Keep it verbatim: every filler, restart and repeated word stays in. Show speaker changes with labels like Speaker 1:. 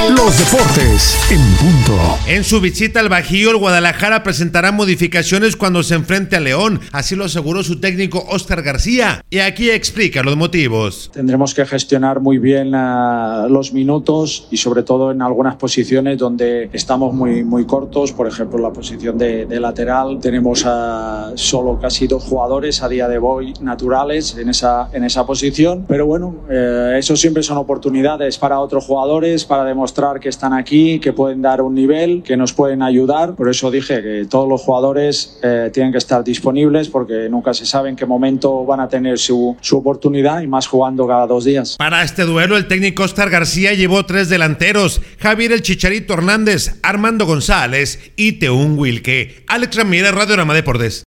Speaker 1: Los deportes en punto.
Speaker 2: En su visita al Bajío, el Guadalajara presentará modificaciones cuando se enfrente a León. Así lo aseguró su técnico Óscar García. Y aquí explica los motivos.
Speaker 3: Tendremos que gestionar muy bien uh, los minutos y sobre todo en algunas posiciones donde estamos muy, muy cortos. Por ejemplo, la posición de, de lateral. Tenemos uh, solo casi dos jugadores a día de hoy naturales en esa, en esa posición. Pero bueno, eh, eso siempre son oportunidades para otros jugadores, para demostrar que están aquí, que pueden dar un nivel, que nos pueden ayudar. Por eso dije que todos los jugadores eh, tienen que estar disponibles porque nunca se sabe en qué momento van a tener su, su oportunidad y más jugando cada dos días.
Speaker 2: Para este duelo, el técnico Óscar García llevó tres delanteros: Javier el Chicharito Hernández, Armando González y Teún Wilke. Alex Ramírez, Radio Rama Deportes.